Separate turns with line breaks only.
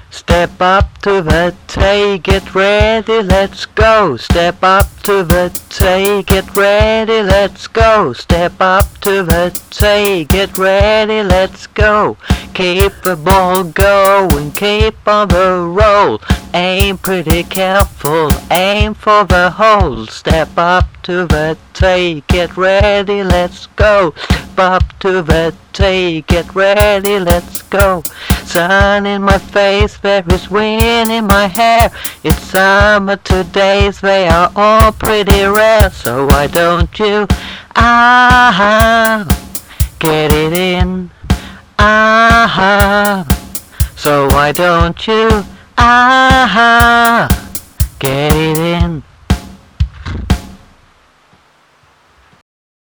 Step up to the tee, get ready, let's go. Step up to the tee, get ready, let's go. Step up to the tee, get ready, let's go. Keep the ball going, keep on the roll. Aim pretty careful, aim for the hole. Step up to the tee, get ready, let's go. Step up to the tee, get ready, let's go. Sun in my face, there is wind in my hair. It's summer todays, they are all pretty rare. So why don't you, get it in, so why don't you, get it in.